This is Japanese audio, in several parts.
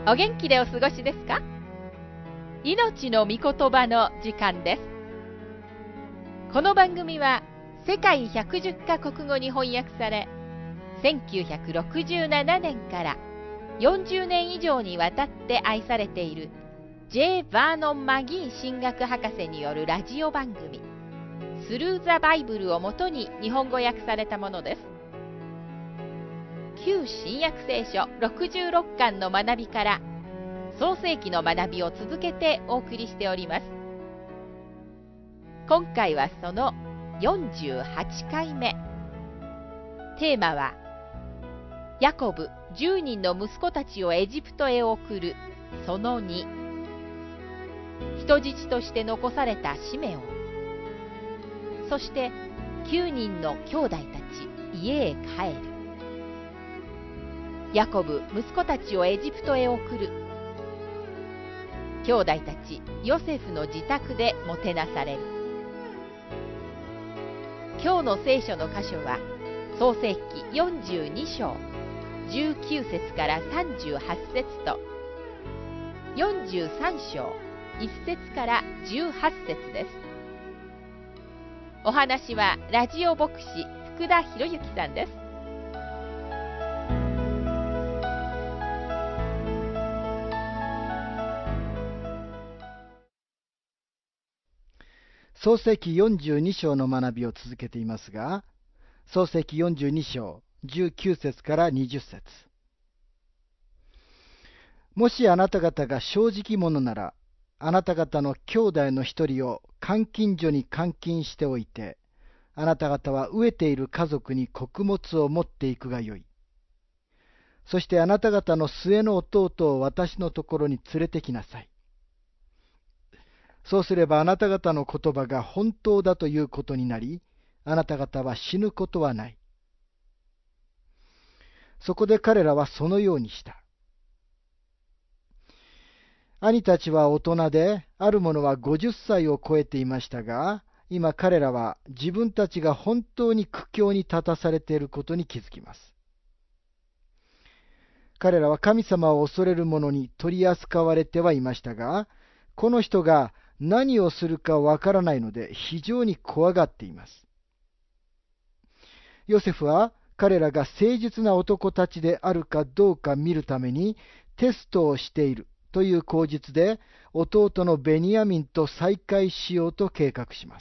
お元気でお過ごしですか？命の御言葉の時間です。この番組は世界110カ国語に翻訳され、1967年から40年以上にわたって愛されている J. バーノン・マギー神学博士によるラジオ番組スルー・ザ・バイブルをもとに日本語訳されたものです。旧新約聖書66巻の学びから創世記の学びを続けてお送りしております。今回はその48回目。テーマはヤコブ10人の息子たちをエジプトへ送るその2。人質として残されたシメオン、そして9人の兄弟たち家へ帰る。ヤコブ息子たちをエジプトへ送る。兄弟たちヨセフの自宅でもてなされる。今日の聖書の箇所は創世記42章19節から38節と43章1節から18節です。お話はラジオ牧師福田博之さんです。 創世記42章の学びを続けていますが、創世記42章19節から20節。もしあなた方が正直者なら、あなた方の兄弟の一人を監禁所に監禁しておいて、あなた方は飢えている家族に穀物を持っていくがよい。そしてあなた方の末の弟を私のところに連れてきなさい。そうすればあなた方の言葉が本当だということになり、あなた方は死ぬことはない。そこで彼らはそのようにした。兄たちは大人で、ある者は50歳を超えていましたが、今彼らは自分たちが本当に苦境に立たされていることに気づきます。彼らは神様を恐れる者に取り扱われてはいましたが、この人が何をするかわからないので非常に怖がっています。ヨセフは彼らが誠実な男たちであるかどうか見るためにテストをしているという口実で弟のベニヤミンと再会しようと計画します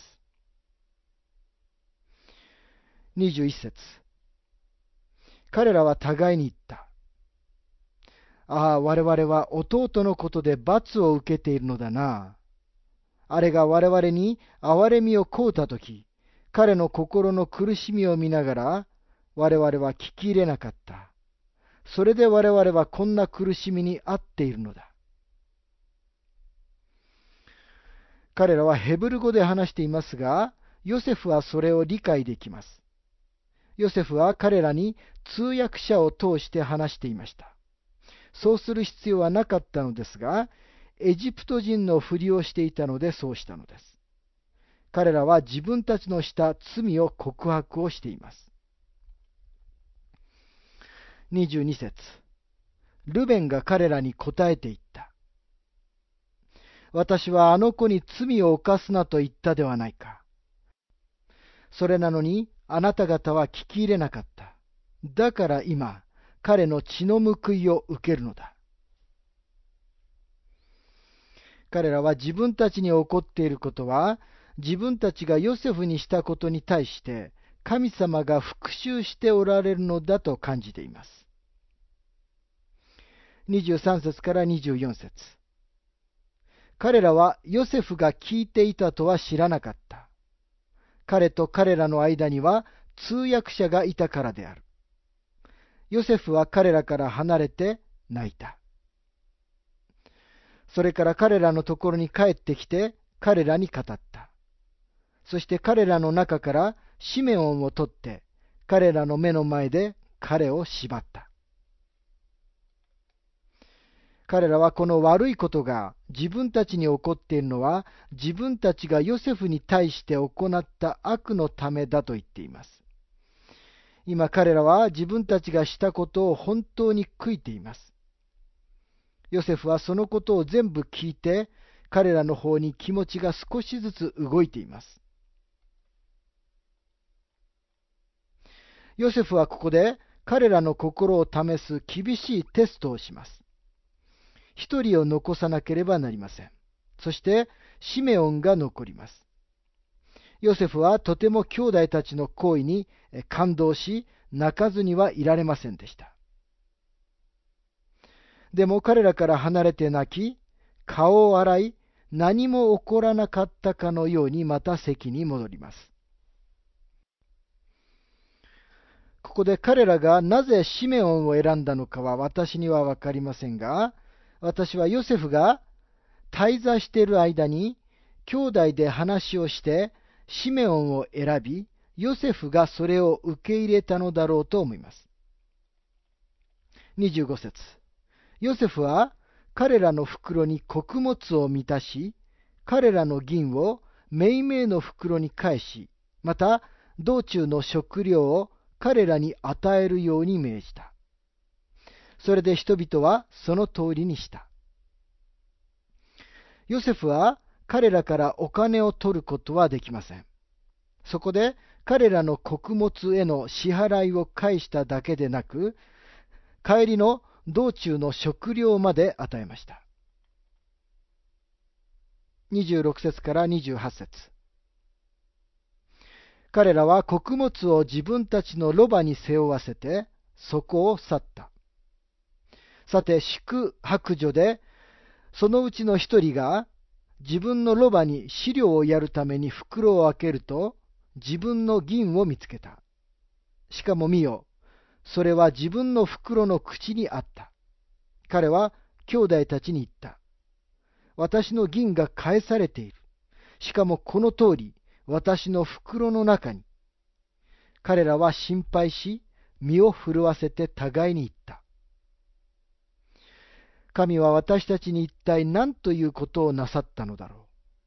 。21節。彼らは互いに言った。ああ、我々は弟のことで罰を受けているのだな。あれが我々に憐れみを請うたとき、彼の心の苦しみを見ながら、我々は聞き入れなかった。それで我々はこんな苦しみに遭っているのだ。彼らはヘブル語で話していますが、ヨセフはそれを理解できます。ヨセフは彼らに通訳者を通して話していました。そうする必要はなかったのですが、エジプト人のふりをしていたのでそうしたのです。彼らは自分たちのした罪を告白をしています。22節。ルベンが彼らに答えて言った。私はあの子に罪を犯すなと言ったではないか。それなのにあなた方は聞き入れなかった。だから今、彼の血の報いを受けるのだ。彼らは自分たちに起こっていることは、自分たちがヨセフにしたことに対して、神様が復讐しておられるのだと感じています。23節から24節。彼らはヨセフが聞いていたとは知らなかった。彼と彼らの間には通訳者がいたからである。ヨセフは彼らから離れて泣いた。それから彼らのところに帰ってきて彼らに語った。そして彼らの中からシメオンを取って彼らの目の前で彼を縛った。彼らはこの悪いことが自分たちに起こっているのは自分たちがヨセフに対して行った悪のためだと言っています。今彼らは自分たちがしたことを本当に悔いています。 ヨセフはそのことを全部聞いて、彼らの方に気持ちが少しずつ動いています。ヨセフはここで彼らの心を試す厳しいテストをします。一人を残さなければなりません。そしてシメオンが残ります。ヨセフはとても兄弟たちの行為に感動し、泣かずにはいられませんでした。でも彼らから離れて泣き、顔を洗い、何も起こらなかったかのようにまた席に戻ります。ここで彼らがなぜシメオンを選んだのかは私にはわかりませんが、私はヨセフが滞在している間に兄弟で話をしてシメオンを選び、ヨセフがそれを受け入れたのだろうと思います。25節。ヨセフは彼らの袋に穀物を満たし、彼らの銀をめいめいの袋に返し、また道中の食料を彼らに与えるように命じた。それで人々はその通りにした。ヨセフは彼らからお金を取ることはできません。そこで彼らの穀物への支払いを返しただけでなく、帰りの道中の食料まで与えました。26節から28節。彼らは穀物を自分たちのロバに背負わせて、そこを去った。さて、宿泊所で、そのうちの一人が、自分のロバに飼料をやるために袋を開けると、自分の銀を見つけた。しかも見よ、それは自分の袋の口にあった。彼は兄弟たちに言った。私の銀が返されている。しかもこの通り、私の袋の中に。彼らは心配し、身を震わせて互いに言った。神は私たちに一体何ということをなさったのだろう。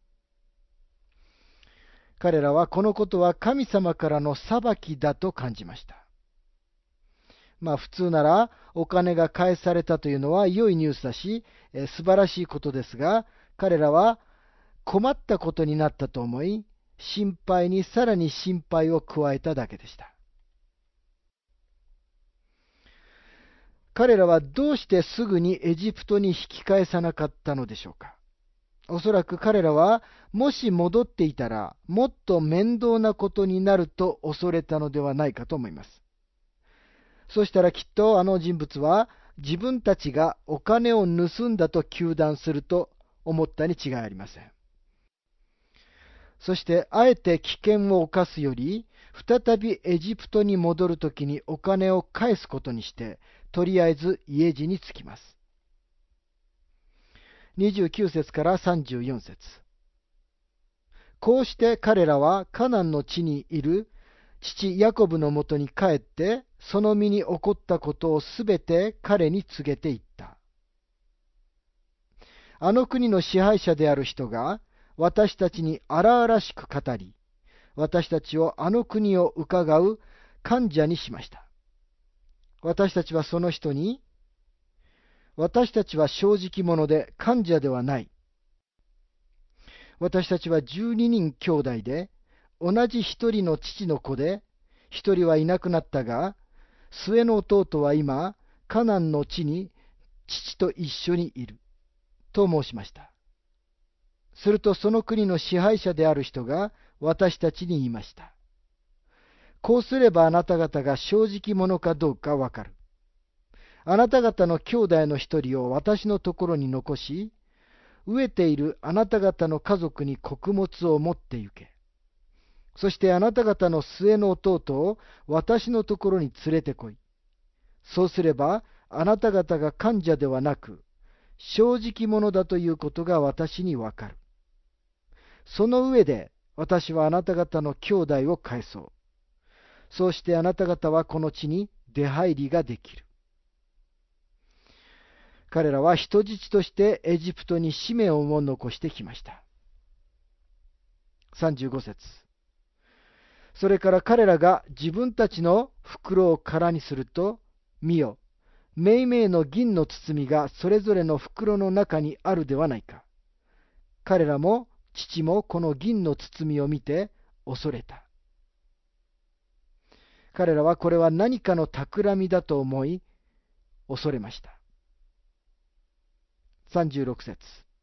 彼らはこのことは神様からの裁きだと感じました。普通ならお金が返されたというのは良いニュースだし、素晴らしいことですが、彼らは困ったことになったと思い、心配にさらに心配を加えただけでした。彼らはどうしてすぐにエジプトに引き返さなかったのでしょうか。おそらく彼らはもし戻っていたらもっと面倒なことになると恐れたのではないかと思います。そしたらきっとあの人物は自分たちがお金を盗んだと糾弾すると思ったに違いありません。そしてあえて危険を冒すより再びエジプトに戻るときにお金を返すことにしてとりあえず家路に着きます。29節から34節。こうして彼らはカナンの地にいる父ヤコブのもとに帰って、その身に起こったことをすべて彼に告げていった。あの国の支配者である人が私たちに荒々しく語り、私たちをあの国を伺う患者にしました。私たちはその人に、私たちは正直者で患者ではない。私たちは12人兄弟で、同じ一人の父の子で、一人はいなくなったが、末の弟は今、カナンの地に父と一緒にいる。と申しました。するとその国の支配者である人が私たちに言いました。こうすればあなた方が正直者かどうかわかる。あなた方の兄弟の一人を私のところに残し、飢えているあなた方の家族に穀物を持って行け。そしてあなた方の末の弟を私のところに連れてこい。そうすればあなた方が患者ではなく、正直者だということが私にわかる。その上で私はあなた方の兄弟を返そう。そうしてあなた方はこの地に出入りができる。彼らは人質としてエジプトにシメオンを残してきました。35節。それから彼らが自分たちの袋を空にすると、見よ、 めいめいの銀の包みがそれぞれの袋の中にあるではないか。彼らも父もこの銀の包みを見て恐れた。彼らはこれは何かの企みだと思い恐れました。36節。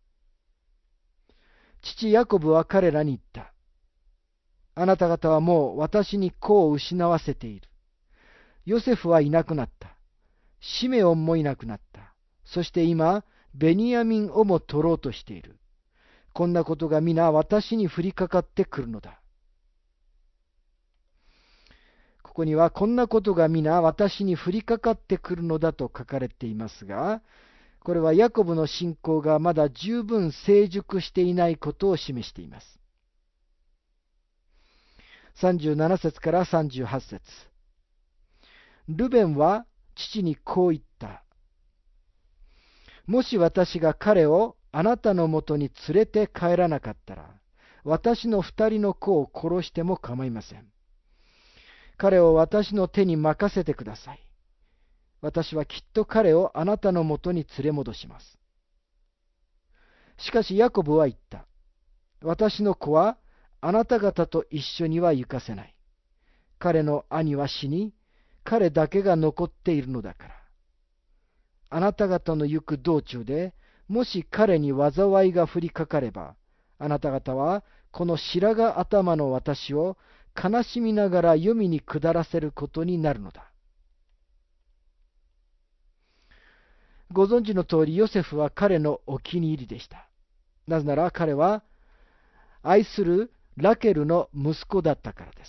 父ヤコブは彼らに言った。あなた方はもう私に子を失わせている。ヨセフはいなくなった。シメオンもいなくなった。そして今、ベニヤミンをも取ろうとしている。こんなことが皆私に降りかかってくるのだ。ここにはこんなことが皆私に降りかかってくるのだと書かれていますが、これはヤコブの信仰がまだ十分成熟していないことを示しています。37節から38節。ルベンは父にこう言った。もし私が彼をあなたのもとに連れて帰らなかったら、私の2人の子を殺しても構いません。彼を私の手に任せてください。私はきっと彼をあなたのもとに連れ戻します。しかしヤコブは言った。私の子はあなた方と一緒には行かせない。彼の兄は死に、彼だけが残っているのだから。あなた方の行く道中で、もし彼に災いが降りかかれば、あなた方はこの白髪頭の私を悲しみながら黄泉に下らせることになるのだ。ご存知の通り、ヨセフは彼のお気に入りでした。なぜなら彼は愛するラケルの息子だったからです。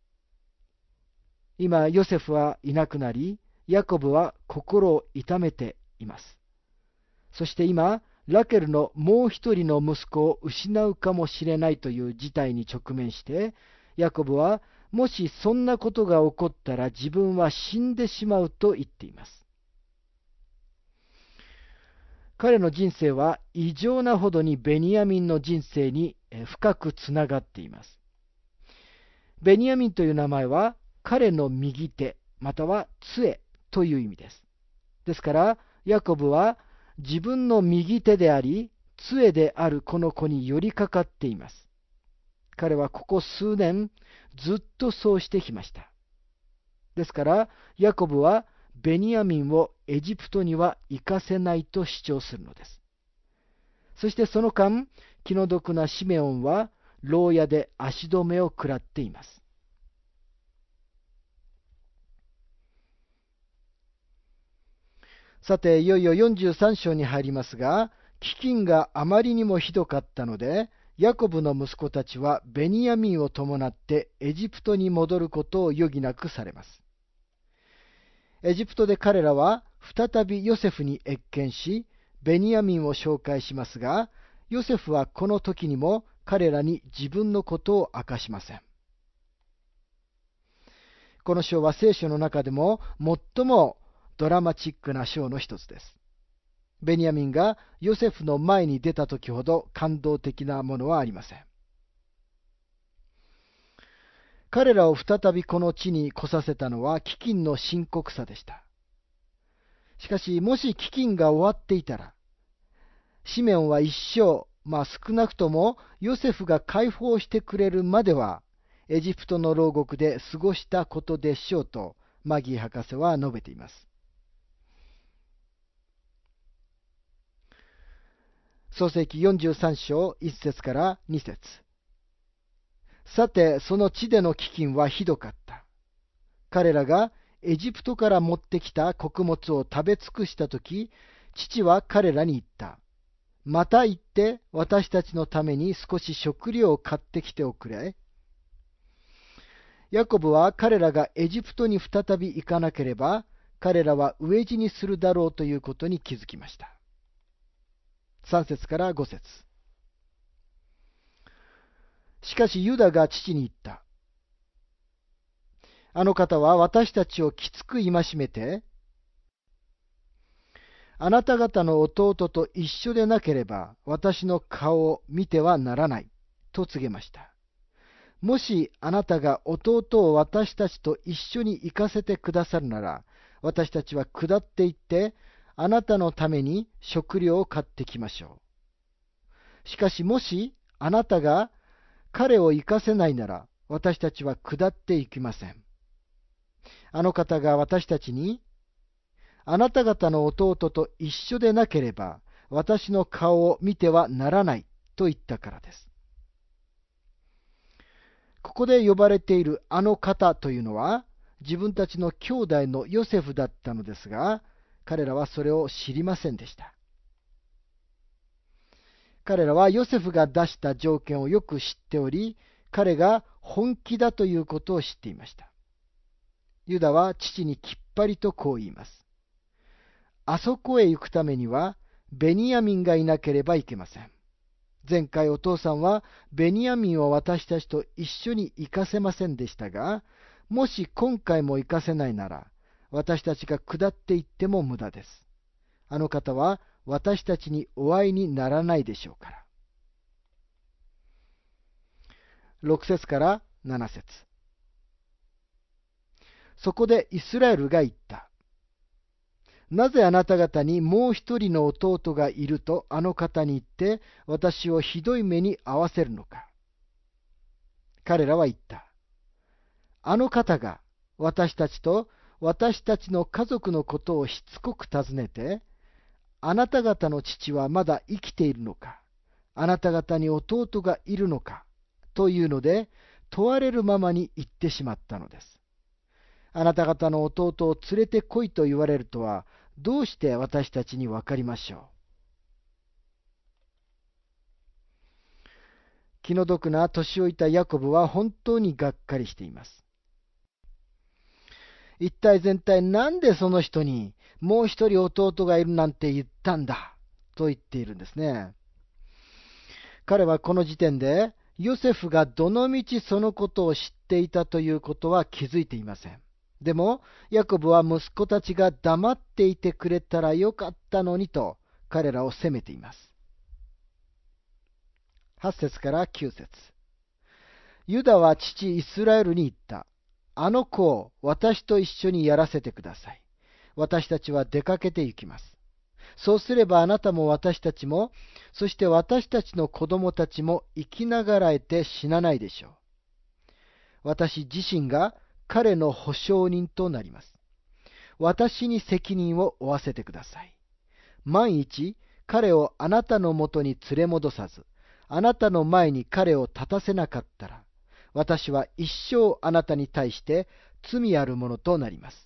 今、ヨセフはいなくなり、ヤコブは心を痛めています。そして今、ラケルのもう一人の息子を失うかもしれないという事態に直面して、ヤコブは、もしそんなことが起こったら自分は死んでしまうと言っています。彼の人生は異常なほどにベニヤミンの人生に深くつながっています。ベニヤミンという名前は彼の右手または杖という意味です。ですからヤコブは自分の右手であり杖であるこの子に寄りかかっています。彼はここ数年ずっとそうしてきました。ですからヤコブはベニヤミンをエジプトには行かせないと主張するのです。そしてその間、気の毒なシメオンは牢屋で足止めを食らっています。さて、いよいよ43章に入りますが、飢饉があまりにもひどかったので、ヤコブの息子たちはベニヤミンを伴ってエジプトに戻ることを余儀なくされます。エジプトで彼らは再びヨセフに謁見し、ベニヤミンを紹介しますが、ヨセフはこの時にも彼らに自分のことを明かしません。この章は聖書の中でも最もドラマチックな章の一つです。ベニヤミンがヨセフの前に出た時ほど感動的なものはありません。彼らを再びこの地に来させたのは飢饉の深刻さでした。しかし、もし飢饉が終わっていたら、シメオンは一生、少なくともヨセフが解放してくれるまでは、エジプトの牢獄で過ごしたことでしょうと、マギー博士は述べています。創世記43章1節から2節。さて、その地での飢饉はひどかった。彼らがエジプトから持ってきた穀物を食べ尽くしたとき、父は彼らに言った。また行って私たちのために少し食料を買ってきておくれ。ヤコブは彼らがエジプトに再び行かなければ、彼らは飢え死にするだろうということに気づきました。3節から5節。しかしユダが父に言った。あの方は私たちをきつく戒めて、あなた方の弟と一緒でなければ私の顔を見てはならないと告げました。 もしあなたが弟を私たちと一緒に行かせてくださるなら、私たちは下って行って、あなたのために食料を買ってきましょう。しかしもしあなたが彼を行かせないなら、私たちは下って行きません。あの方が私たちに、あなた方の弟と一緒でなければ、私の顔を見てはならないと言ったからです。ここで呼ばれているあの方というのは、自分たちの兄弟のヨセフだったのですが、彼らはそれを知りませんでした。彼らはヨセフが出した条件をよく知っており、彼が本気だということを知っていました。ユダは父にきっぱりとこう言います。あそこへ行くためには、ベニヤミンがいなければいけません。前回お父さんはベニヤミンを私たちと一緒に行かせませんでしたが、もし今回も行かせないなら、私たちが下って行っても無駄です。あの方は私たちにお会いにならないでしょうから。6節から7節。そこでイスラエルが言った。なぜあなた方にもう一人の弟がいるとあの方に言って私をひどい目に遭わせるのか。彼らは言った。あの方が私たちと私たちの家族のことをしつこく尋ねて、あなた方の父はまだ生きているのか、あなた方に弟がいるのか、というので問われるままに言ってしまったのです。あなた方の弟を連れてこいと言われるとは、どうして私たちにわかりましょう。気の毒な年老いたヤコブは本当にがっかりしています。一体全体なんでその人にもう一人弟がいるなんて言ったんだと言っているんですね。彼はこの時点でヨセフがどのみちそのことを知っていたということは気づいていません。でも、ヤコブは息子たちが黙っていてくれたらよかったのにと彼らを責めています。8節から9節。ユダは父イスラエルに言った。あの子を私と一緒にやらせてください。私たちは出かけて行きます。そうすればあなたも私たちも、そして私たちの子供たちも生きながらえて死なないでしょう。私自身が彼の保証人となります。私に責任を負わせてください。万一彼をあなたのもとに連れ戻さず、あなたの前に彼を立たせなかったら、私は一生あなたに対して罪あるものとなります。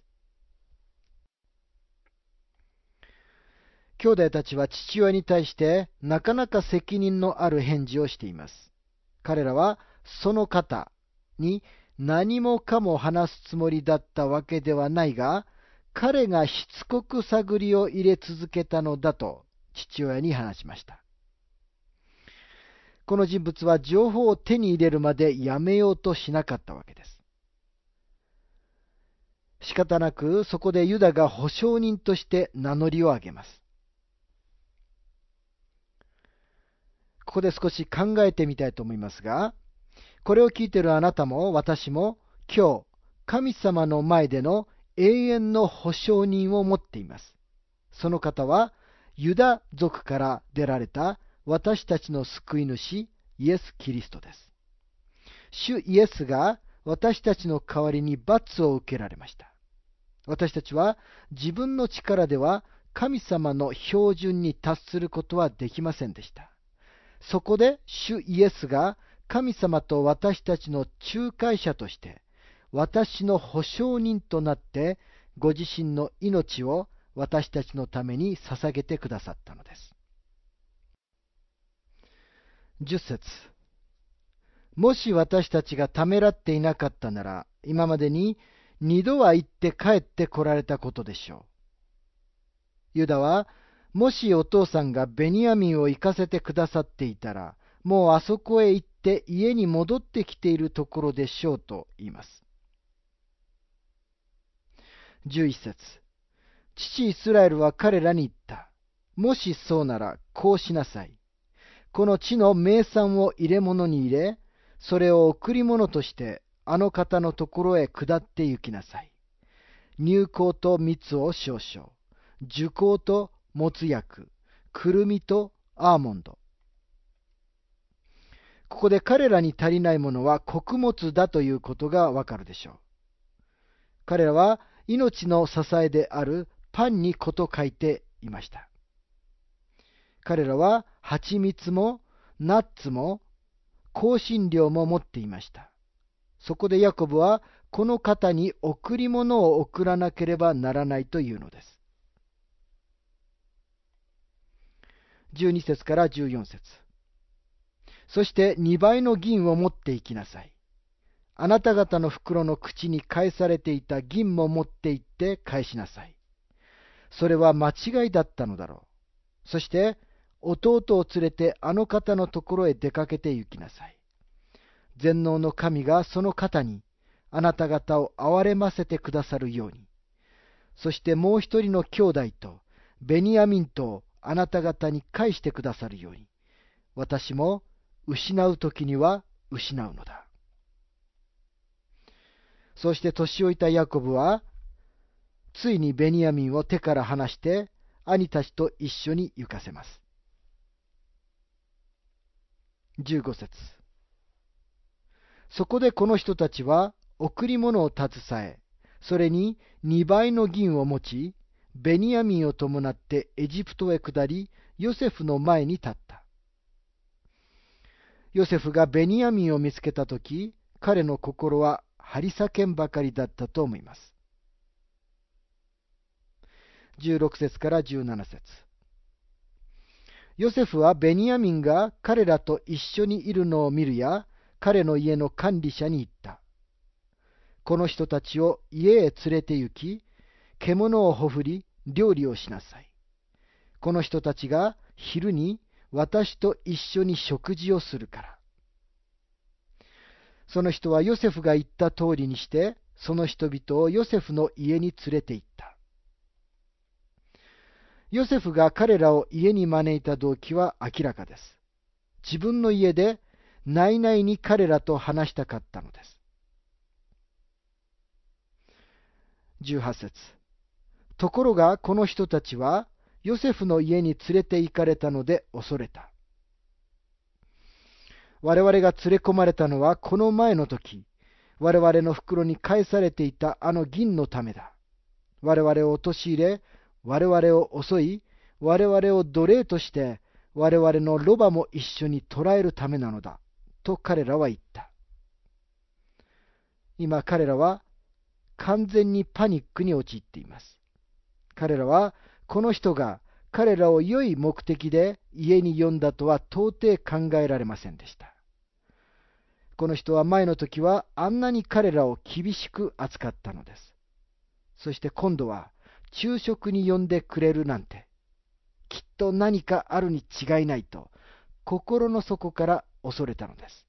兄弟たちは父親に対してなかなか責任のある返事をしています。彼らはその方に何もかも話すつもりだったわけではないが、彼がしつこく探りを入れ続けたのだと父親に話しました。この人物は情報を手に入れるまでやめようとしなかったわけです。仕方なくそこでユダが保証人として名乗りを上げます。ここで少し考えてみたいと思いますが、これを聞いているあなたも私も今日神様の前での永遠の保証人を持っています。その方はユダ族から出られた私たちの救い主イエス・キリストです。主イエスが私たちの代わりに罰を受けられました。私たちは自分の力では神様の標準に達することはできませんでした。そこで主イエスが神様と私たちの仲介者として私の保証人となってご自身の命を私たちのために捧げてくださったのです。10節。もし私たちがためらっていなかったなら今までに2度は行って帰って来られたことでしょう。ユダはもしお父さんがベニヤミンを行かせてくださっていたら、もうあそこへ行って家に戻ってきているところでしょうと言います。11節。父イスラエルは彼らに言った。もしそうならこうしなさい。この地の名産を入れ物に入れ、 それを贈り物としてあの方のところへ下って行きなさい。乳香と蜜を少々、樹香と没薬、くるみとアーモンド。ここで彼らに足りないものは穀物だということがわかるでしょう。彼らは命の支えであるパンに子と書いていました。彼らは蜂蜜もナッツも香辛料も持っていました。そこでヤコブはこの方に贈り物を贈らなければならないというのです。12節から14節。そして2倍の銀を持っていきなさい。あなた方の袋の口に返されていた銀も持って行って返しなさい。それは間違いだったのだろう。そして弟を連れてあの方のところへ出かけて行きなさい。全能の神がその方にあなた方を憐れませてくださるように。そしてもう一人の兄弟とベニヤミンとをあなた方に返してくださるように。私も失うときには失うのだ。そして年老いたヤコブは、ついにベニヤミンを手から離して、兄たちと一緒に行かせます。15節。そこでこの人たちは、贈り物を携え、それに2倍の銀を持ち、ベニヤミンを伴ってエジプトへ下り、ヨセフの前に立った。ヨセフがベニヤミンを見つけたとき、彼の心は張り裂けんばかりだったと思います。16節から17節。ヨセフはベニヤミンが彼らと一緒にいるのを見るや、彼の家の管理者に言った。この人たちを家へ連れて行き、獣をほふり、料理をしなさい。この人たちが昼に私と一緒に食事をするから。その人はヨセフが言った通りにして、その人々をヨセフの家に連れて行った。ヨセフが彼らを家に招いた動機は明らかです。自分の家で内々に彼らと話したかったのです。18節。ところがこの人たちはヨセフの家に連れて行かれたので恐れた。我々が連れ込まれたのはこの前の時、我々の袋に返されていたあの銀のためだ。我々を陥れ、我々を襲い、我々を奴隷として、我々のロバも一緒に捕らえるためなのだ。と彼らは言った。今彼らは完全にパニックに陥っています。彼らはこの人が彼らを良い目的で家に呼んだとは到底考えられませんでした。この人は前の時はあんなに彼らを厳しく扱ったのです。そして今度は昼食に呼んでくれるなんて、きっと何かあるに違いないと心の底から恐れたのです。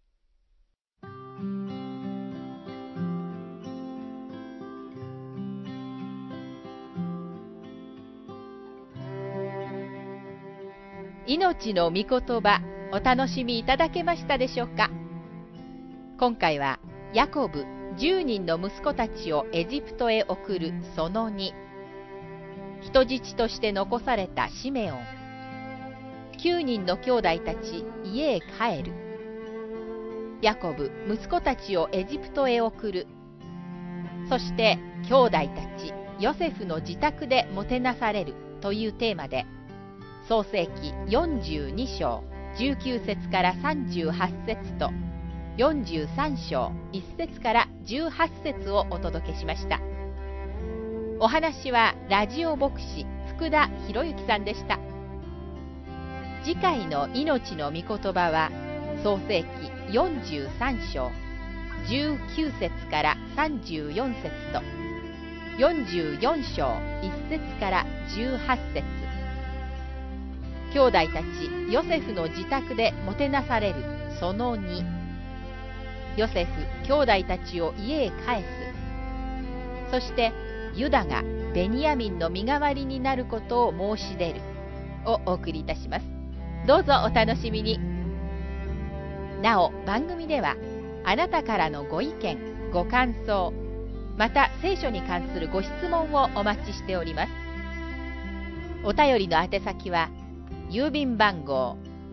命の御言葉、お楽しみいただけましたでしょうか。今回はヤコブ10人の息子たちをエジプトへ送るその2、人質として残されたシメオン、9人の兄弟たち家へ帰る、ヤコブ息子たちをエジプトへ送る、そして兄弟たちヨセフの自宅でもてなされるというテーマで、創世記42章19節から38節と43章1節から18節をお届けしました。お話はラジオ牧師福田博之さんでした。次回の命の御言葉は創世記43章19節から34節と44章1節から18節。兄弟たちヨセフの自宅でもてなされるその2、ヨセフ兄弟たちを家へ帰す、そしてユダがベニヤミンの身代わりになることを申し出るをお送りいたします。どうぞお楽しみに。なお番組ではあなたからのご意見、ご感想、また聖書に関するご質問をお待ちしております。お便りの宛先は、郵便番号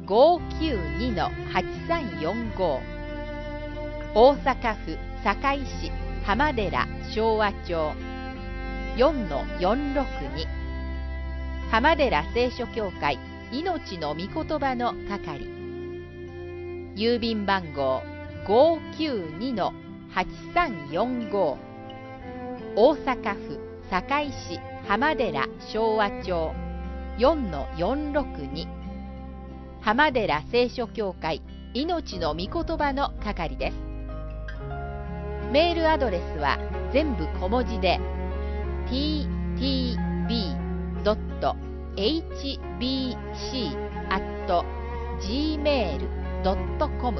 592-8345 大阪府堺市浜寺昭和町 4-462 浜寺聖書協会命の御言葉の係、郵便番号 592-8345 大阪府堺市浜寺昭和町 4-462 浜寺聖書協会命の御言葉の係です。メールアドレスは全部小文字で ttb.hbc@gmail.com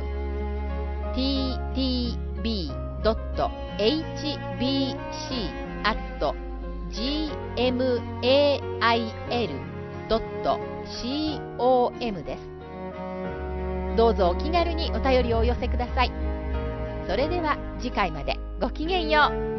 ttb.hbc@gmail.com です。どうぞお気軽にお便りをお寄せください。それでは次回までごきげんよう。